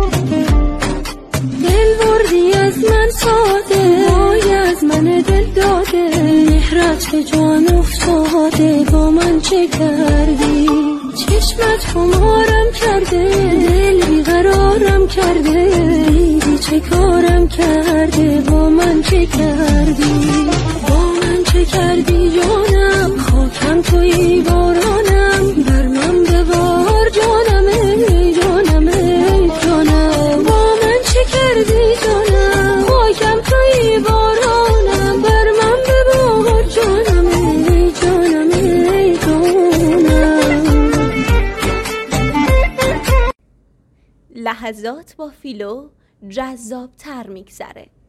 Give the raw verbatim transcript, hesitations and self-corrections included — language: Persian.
دل بردی از من ساده، وای از من دل داده، مهرت به جان افتاده، با من چه کردی؟ چشمت خمارم کرده، دل بیقرارم کرده، دیدی چه کارم کرده، با من چه کردی؟ با من چه کردی جانم؟ خاکم توی بارانم، بر من ببار جانم ای جانم ای جانم. با من چه کردی جانم؟ خاکم توی بارانم، بر من ببار جانم ای جانم ای جانم. لحظات با فیلو جذاب تر میگذره.